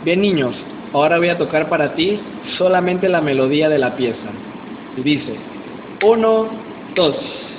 Bien, niños, ahora voy a tocar para ti solamente la melodía de la pieza. Y dice, uno, dos.